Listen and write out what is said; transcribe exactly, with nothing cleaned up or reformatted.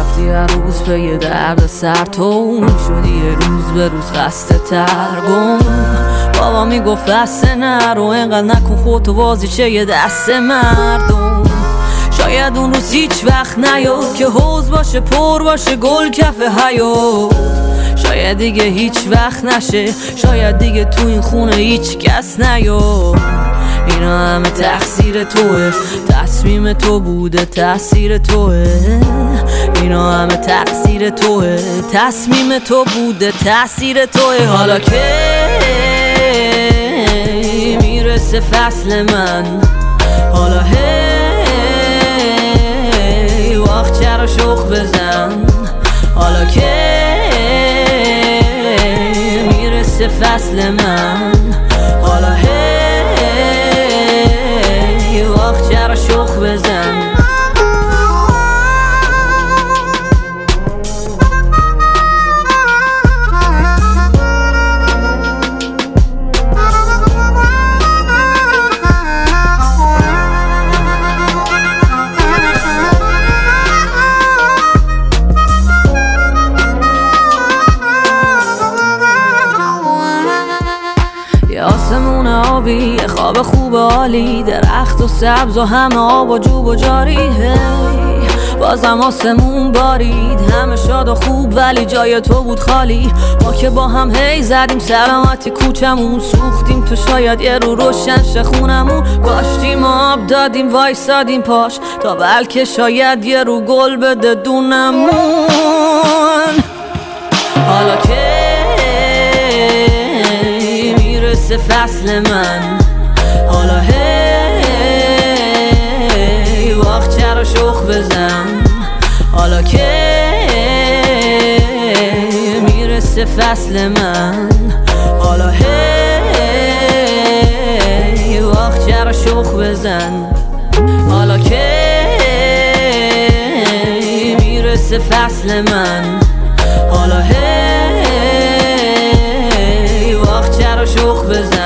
رفتی هر روز به یه درد سر تو شدی یه روز به روز خسته ترگم. بابا میگفت بسته نرو اینقدر نکن خودتو بازیچه یه دست مردم. شاید اون روز هیچ وقت نیاد که حوض باشه پر باشه گل کف حیات. شاید دیگه هیچ وقت نشه، شاید دیگه تو این خونه هیچ کس نیاد. اینا همه تقصیر توه، تصمیم تو بوده تأثیر توه. اینا همه تقصیر توه، تصمیم تو بوده تأثیر توه. حالا که میرسه فصل من، حالا هی وقت چرا شوق بزن. حالا که میرسه فصل من، حالا هی وقت چرا شوق بزن. آسمون آبی، خواب خوب عالی، درخت و سبز و همه آب و جوب و جاری. هی بازم آسمون بارید، همه شاد و خوب ولی جای تو بود خالی. ما که با هم هی زدیم سلامتی کوچمون، سوختیم تو شاید یه رو روشن شه خونمون. کاشتیم آب دادیم وایسادیم پاش تا بلکه شاید یه رو گل بده دونمون. حالا که میرسه فصل من، حالا هی وقت چرا شوق بزن. حالا که میرسه فصل من، حالا هی وقت چرا شوق بزن. حالا که میرسه فصل من، حالا هی وقت چرا شوق بزن.